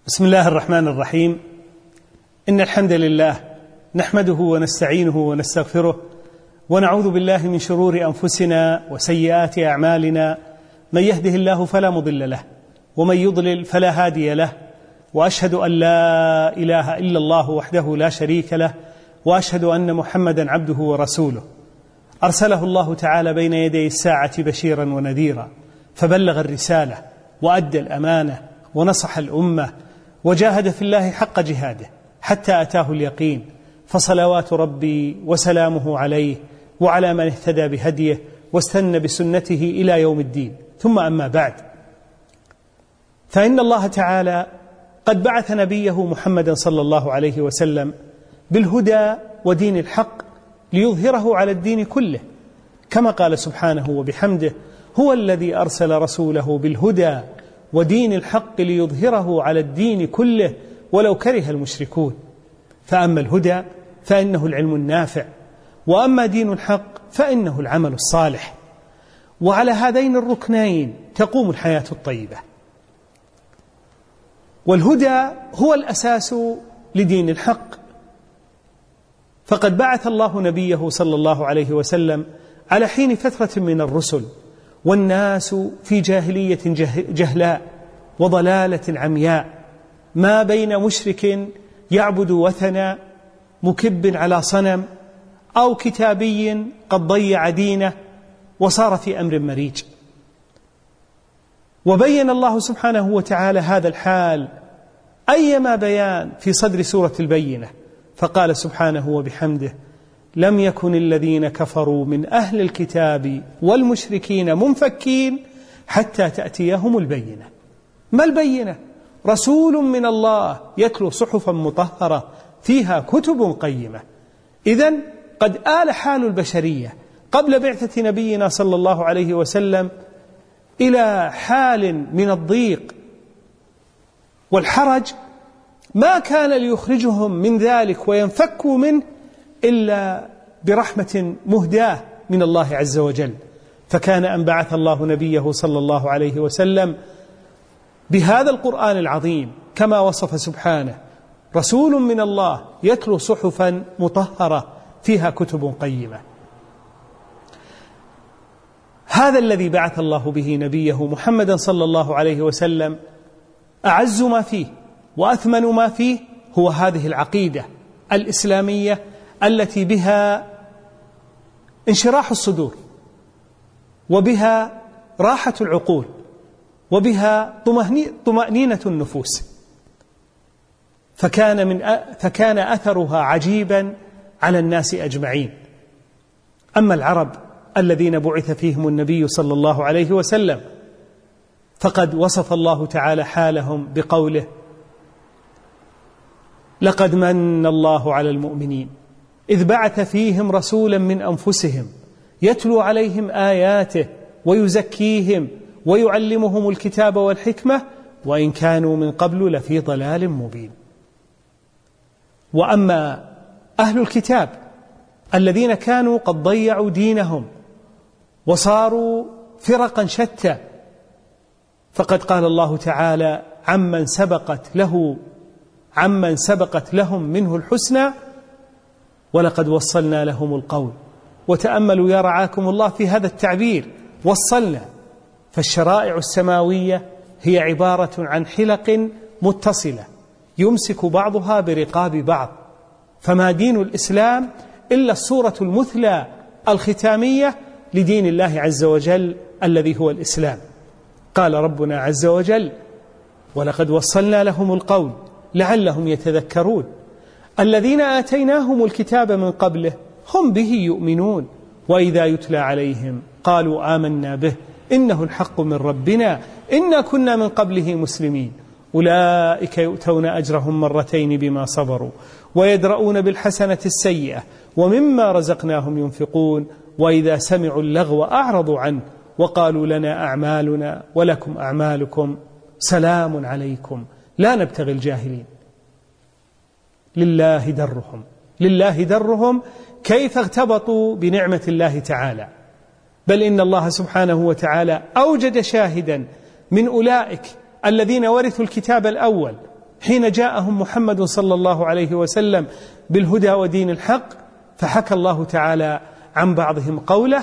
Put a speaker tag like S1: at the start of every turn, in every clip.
S1: بسم الله الرحمن الرحيم. إن الحمد لله نحمده ونستعينه ونستغفره ونعوذ بالله من شرور أنفسنا وسيئات أعمالنا، من يهده الله فلا مضل له ومن يضلل فلا هادي له، وأشهد أن لا إله إلا الله وحده لا شريك له، وأشهد أن محمدا عبده ورسوله، أرسله الله تعالى بين يدي الساعة بشيرا ونذيرا، فبلغ الرسالة وأدى الأمانة ونصح الأمة وجاهد في الله حق جهاده حتى أتاه اليقين، فصلوات ربي وسلامه عليه وعلى من اهتدى بهديه واستنى بسنته إلى يوم الدين. ثم أما بعد، فإن الله تعالى قد بعث نبيه محمدا صلى الله عليه وسلم بالهدى ودين الحق ليظهره على الدين كله، كما قال سبحانه وبحمده: هو الذي أرسل رسوله بالهدى ودين الحق ليظهره على الدين كله ولو كره المشركون. فأما الهدى فإنه العلم النافع، وأما دين الحق فإنه العمل الصالح، وعلى هذين الركنين تقوم الحياة الطيبة. والهدى هو الأساس لدين الحق، فقد بعث الله نبيه صلى الله عليه وسلم على حين فترة من الرسل، والناس في جاهلية جهلاء وضلالة عمياء، ما بين مشرك يعبد وثنا مكب على صنم أو كتابي قد ضيع دينه وصار في أمر مريج. وبين الله سبحانه وتعالى هذا الحال أيما بيان في صدر سورة البينة، فقال سبحانه وبحمده: لم يكن الذين كفروا من أهل الكتاب والمشركين منفكين حتى تأتيهم البينة. ما البينة؟ رسول من الله يتلو صحفا مطهرة فيها كتب قيمة. إذن قد آل حال البشرية قبل بعثة نبينا صلى الله عليه وسلم إلى حال من الضيق والحرج، ما كان ليخرجهم من ذلك وينفكوا منه إلا برحمة مهداة من الله عز وجل. فكان أن بعث الله نبيه صلى الله عليه وسلم بهذا القرآن العظيم كما وصف سبحانه: رسول من الله يتلو صحفا مطهرة فيها كتب قيمة. هذا الذي بعث الله به نبيه محمدا صلى الله عليه وسلم أعز ما فيه وأثمن ما فيه هو هذه العقيدة الإسلامية التي بها انشراح الصدور، وبها راحة العقول، وبها طمأنينة النفوس. فكان أثرها عجيبا على الناس أجمعين. أما العرب الذين بعث فيهم النبي صلى الله عليه وسلم فقد وصف الله تعالى حالهم بقوله: لقد من الله على المؤمنين إذ بعث فيهم رسولا من أنفسهم يتلو عليهم آياته ويزكيهم ويعلمهم الكتاب والحكمة وإن كانوا من قبل لفي ضلال مبين. وأما أهل الكتاب الذين كانوا قد ضيعوا دينهم وصاروا فرقا شتى، فقد قال الله تعالى عمن سبقت لهم منه الحسنى: ولقد وصلنا لهم القول. وتأملوا يا رعاكم الله في هذا التعبير: وصلنا. فالشرائع السماوية هي عبارة عن حلق متصلة يمسك بعضها برقاب بعض، فما دين الإسلام إلا الصورة المثلى الختامية لدين الله عز وجل الذي هو الإسلام. قال ربنا عز وجل: ولقد وصلنا لهم القول لعلهم يتذكرون. الذين آتيناهم الكتاب من قبله هم به يؤمنون، وإذا يتلى عليهم قالوا آمنا به إنه الحق من ربنا إنا كنا من قبله مسلمين. أولئك يؤتون أجرهم مرتين بما صبروا ويدرؤون بالحسنة السيئة ومما رزقناهم ينفقون، وإذا سمعوا اللغو أعرضوا عنه وقالوا لنا أعمالنا ولكم أعمالكم سلام عليكم لا نبتغي الجاهلين. لله درهم كيف اغتبطوا بنعمة الله تعالى. بل إن الله سبحانه وتعالى أوجد شاهدا من أولئك الذين ورثوا الكتاب الأول حين جاءهم محمد صلى الله عليه وسلم بالهدى ودين الحق، فحكى الله تعالى عن بعضهم قوله: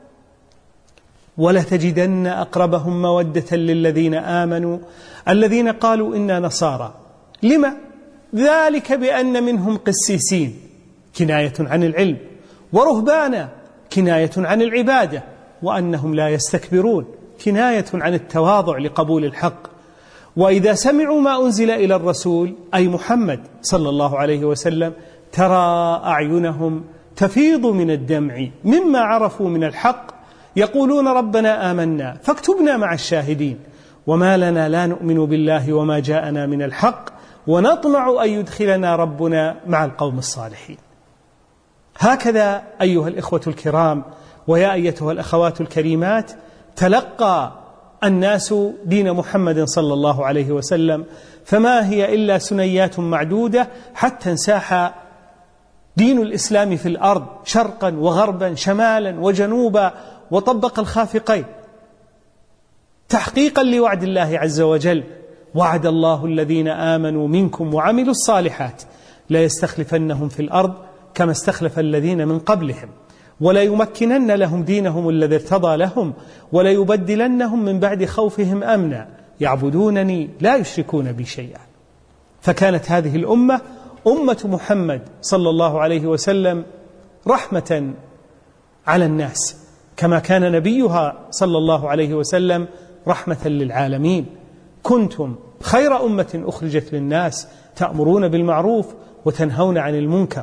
S1: ولتجدن أقربهم مودة للذين آمنوا الذين قالوا إنا نصارى. لما؟ ذلك بأن منهم قسيسين كناية عن العلم، ورهبانا كناية عن العبادة، وأنهم لا يستكبرون كناية عن التواضع لقبول الحق. وإذا سمعوا ما أنزل إلى الرسول أي محمد صلى الله عليه وسلم ترى أعينهم تفيض من الدمع مما عرفوا من الحق، يقولون ربنا آمنا فاكتبنا مع الشاهدين، وما لنا لا نؤمن بالله وما جاءنا من الحق ونطمع أن يدخلنا ربنا مع القوم الصالحين. هكذا أيها الإخوة الكرام ويا أيتها الأخوات الكريمات تلقى الناس دين محمد صلى الله عليه وسلم، فما هي إلا سنيات معدودة حتى انساح دين الإسلام في الأرض شرقا وغربا شمالا وجنوبا، وطبق الخافقين تحقيقا لوعد الله عز وجل: وعد الله الذين آمنوا منكم وعملوا الصالحات لا يستخلفنهم في الأرض كما استخلف الذين من قبلهم ولا يمكنن لهم دينهم الذي ارتضى لهم ولا يبدلنهم من بعد خوفهم أمنا يعبدونني لا يشركون بي شيئا. فكانت هذه الأمة أمة محمد صلى الله عليه وسلم رحمة على الناس، كما كان نبيها صلى الله عليه وسلم رحمة للعالمين: كنتم خير أمة أخرجت للناس تأمرون بالمعروف وتنهون عن المنكر.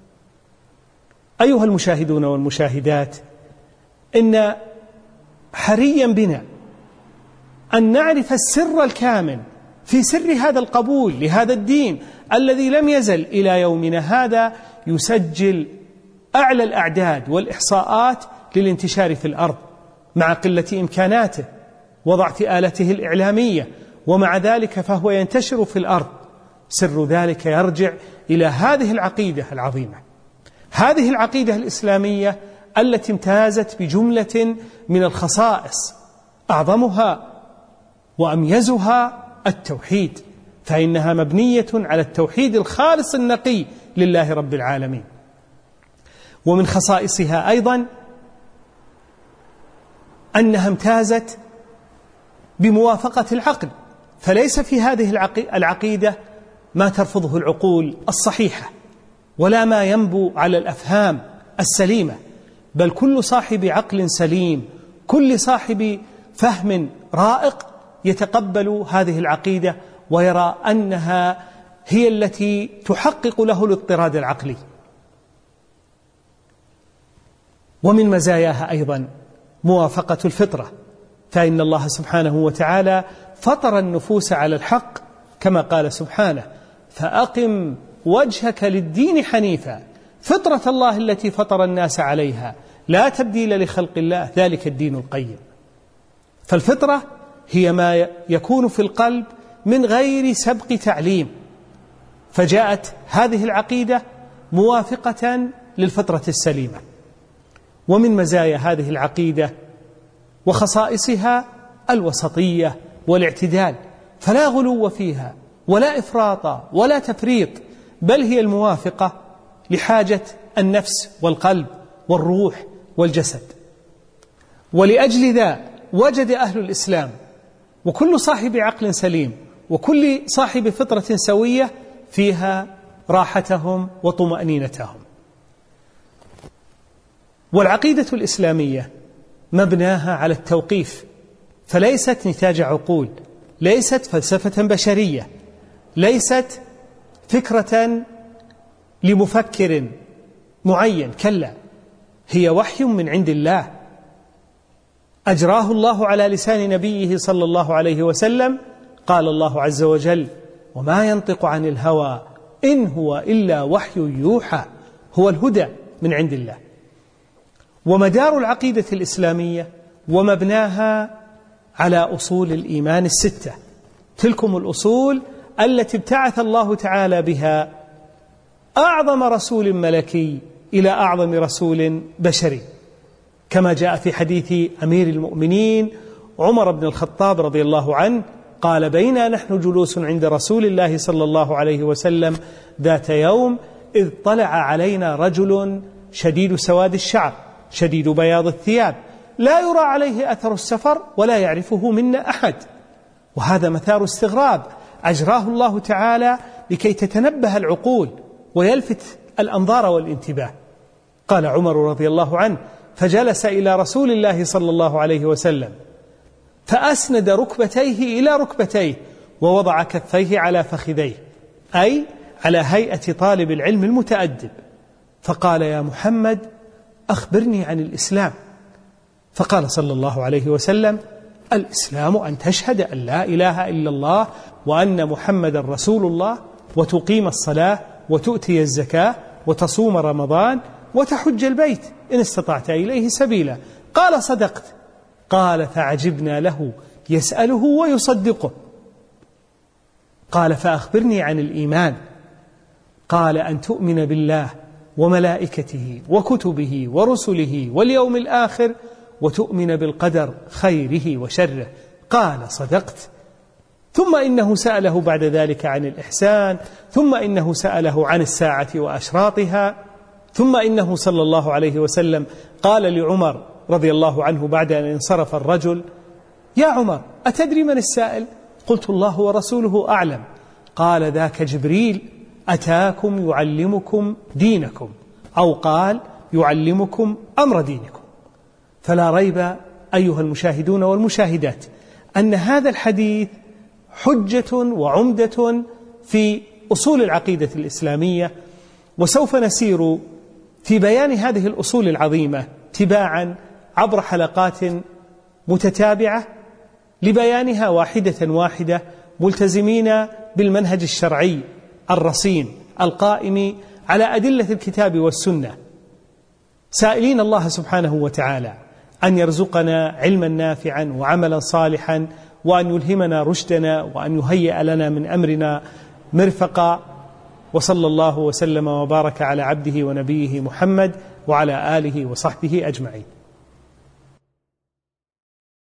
S1: أيها المشاهدون والمشاهدات، إن حريا بنا أن نعرف السر الكامل في سر هذا القبول لهذا الدين الذي لم يزل إلى يومنا هذا يسجل أعلى الأعداد والإحصاءات للانتشار في الأرض مع قلة إمكاناته وضعف آلته الإعلامية، ومع ذلك فهو ينتشر في الأرض. سر ذلك يرجع إلى هذه العقيدة العظيمة، هذه العقيدة الإسلامية التي امتازت بجملة من الخصائص، أعظمها وأميزها التوحيد، فإنها مبنية على التوحيد الخالص النقي لله رب العالمين. ومن خصائصها أيضا أنها امتازت بموافقة العقل، فليس في هذه العقيدة ما ترفضه العقول الصحيحة ولا ما ينبو على الأفهام السليمة، بل كل صاحب عقل سليم، كل صاحب فهم رائق يتقبل هذه العقيدة ويرى أنها هي التي تحقق له الاضطراد العقلي. ومن مزاياها أيضا موافقة الفطرة، فإن الله سبحانه وتعالى فطر النفوس على الحق كما قال سبحانه: فأقم وجهك للدين حنيفا فطرة الله التي فطر الناس عليها لا تبديل لخلق الله ذلك الدين القيم. فالفطرة هي ما يكون في القلب من غير سبق تعليم، فجاءت هذه العقيدة موافقة للفطرة السليمة. ومن مزايا هذه العقيدة وخصائصها الوسطية والاعتدال، فلا غلو فيها ولا إفراط ولا تفريط، بل هي الموافقة لحاجة النفس والقلب والروح والجسد. ولأجل ذا وجد أهل الإسلام وكل صاحب عقل سليم وكل صاحب فطرة سوية فيها راحتهم وطمأنينتهم. والعقيدة الإسلامية مبناها على التوقيف، فليست نتاج عقول، ليست فلسفة بشرية، ليست فكرة لمفكر معين، كلا، هي وحي من عند الله أجراه الله على لسان نبيه صلى الله عليه وسلم. قال الله عز وجل: وما ينطق عن الهوى إن هو إلا وحي يوحى. هو الهدى من عند الله. ومدار العقيدة الإسلامية ومبناها على أصول الإيمان الستة، تلكم الأصول التي ابتعث الله تعالى بها أعظم رسول ملكي إلى أعظم رسول بشري، كما جاء في حديث أمير المؤمنين عمر بن الخطاب رضي الله عنه قال: بينا نحن جلوس عند رسول الله صلى الله عليه وسلم ذات يوم إذ طلع علينا رجل شديد سواد الشعر شديد بياض الثياب لا يرى عليه أثر السفر ولا يعرفه منا أحد. وهذا مثار استغراب أجراه الله تعالى لكي تتنبه العقول ويلفت الأنظار والانتباه. قال عمر رضي الله عنه: فجلس إلى رسول الله صلى الله عليه وسلم فأسند ركبتيه إلى ركبتيه ووضع كفيه على فخذيه، أي على هيئة طالب العلم المتأدب، فقال: يا محمد أخبرني عن الإسلام. فقال صلى الله عليه وسلم: الإسلام أن تشهد أن لا إله إلا الله وأن محمد رسول الله وتقيم الصلاة وتؤتي الزكاة وتصوم رمضان وتحج البيت إن استطعت إليه سبيلا. قال: صدقت. قال: فعجبنا له يسأله ويصدقه. قال: فأخبرني عن الإيمان. قال: أن تؤمن بالله وملائكته وكتبه ورسله واليوم الآخر وتؤمن بالقدر خيره وشره. قال: صدقت. ثم إنه سأله بعد ذلك عن الإحسان، ثم إنه سأله عن الساعة وأشراطها، ثم إنه صلى الله عليه وسلم قال لعمر رضي الله عنه بعد أن انصرف الرجل: يا عمر أتدري من السائل؟ قلت: الله ورسوله أعلم. قال: ذاك جبريل أتاكم يعلمكم دينكم، أو قال يعلمكم أمر دينكم. فلا ريب أيها المشاهدون والمشاهدات أن هذا الحديث حجة وعمدة في أصول العقيدة الإسلامية، وسوف نسير في بيان هذه الأصول العظيمة تباعا عبر حلقات متتابعة لبيانها واحدة واحدة، ملتزمين بالمنهج الشرعي الرصين القائم على أدلة الكتاب والسنة، سائلين الله سبحانه وتعالى أن يرزقنا علما نافعا وعملا صالحا، وأن يلهمنا رشدنا، وأن يهيئ لنا من أمرنا مرفقا. وصلى الله وسلم وبارك على عبده ونبيه محمد وعلى آله وصحبه أجمعين.